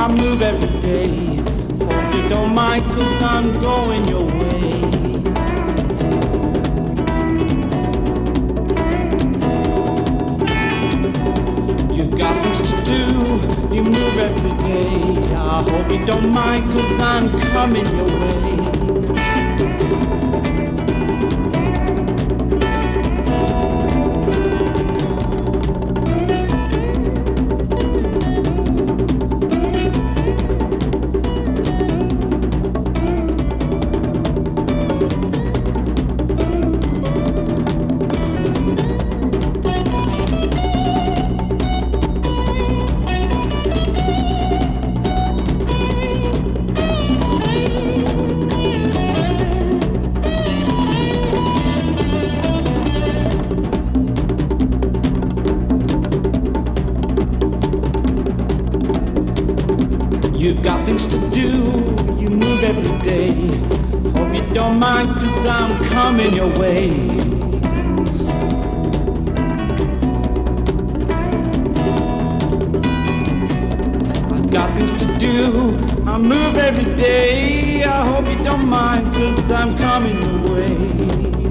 I move every day. Hope you don't mind, cause I'm going your way. You've got things to do, you move every day. I hope you don't mind, cause I'm coming your way. You've got things to do, you move every day. Hope you don't mind, cause I'm coming your way. I've got things to do, I move every day. I hope you don't mind, cause I'm coming your way.